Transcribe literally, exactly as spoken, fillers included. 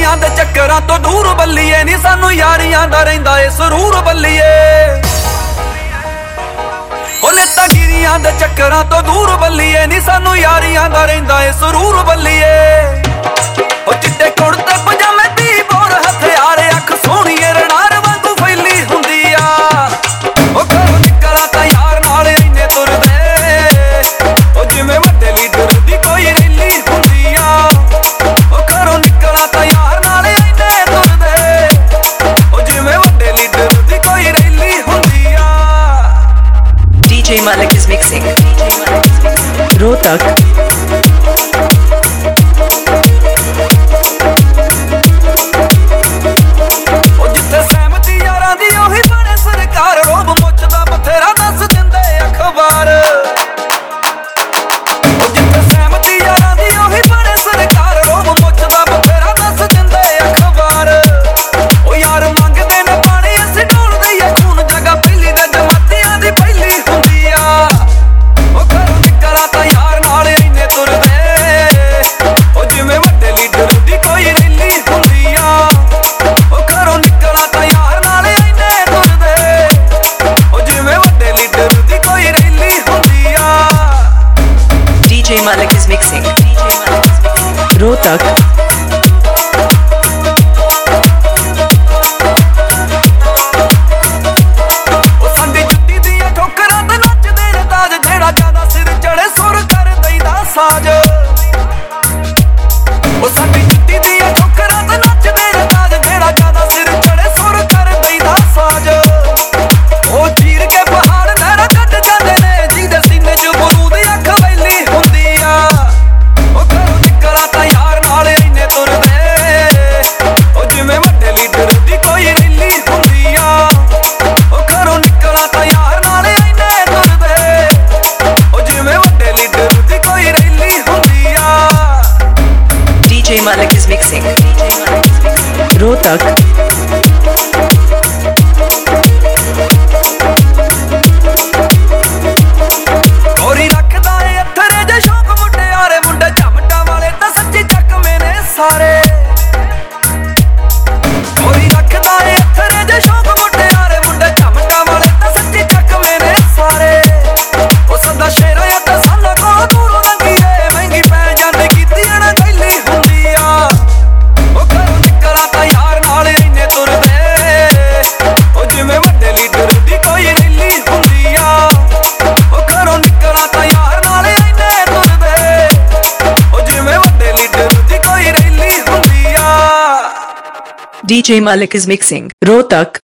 गिरियां दे चक्करां तो दूर बल्लीए नी सानू यारियां दा रहिंदा ए सरूर बल्लीए। ओ नेता गिरियां दे चक्करां तो दूर बल्लीए नी सानू यारियां दा रहिंदा ए सरूर बल्लीए। ओ चिट्टे कुड़ते पजामे दी बोर हथियार अख सोहणीए रनार वांगू फैली हुंदी आ। ओ घरों निकला तां यार नाल इन्ने तुरदे ओ जिवें वड्डे लीडर दी कोई रैली हुंदी आ। ओ घरों निकला तां यार नाल इन्ने तुरदे ओ जिवें वड्डे लीडर दी कोई रैली हुंदी आ। D J Malik is mixing. Rohtak. D J Malik is mixing. Rohtak. D J Malik is mixing. Rohtak. औरी रखदा ए अथरे जे शौक मुंडियारे मुंडे झमटा वाले तां सच्ची चकमे ने सारे। औरी रखदा ए अथरे जे शौक मुंडियारे मुंडे झमटा वाले तां सच्ची चकमे ने सारे। ओ सदा शेरा या तां साला को दूरों लंघी ए महंगी पै जांदी कीती ना गैली हुंदी आ। ओ घरों निकला तां यार नाल इन्ने तुरदे ओ जिवें वड्डे लीडर दी कोई रैली हुंदी आ। ओ घरों निकला तां यार नाल इन्ने तुरदे ओ जिवें वड्डे लीडर दी कोई रैली हुंदी आ। D J Malik is mixing. Rohtak.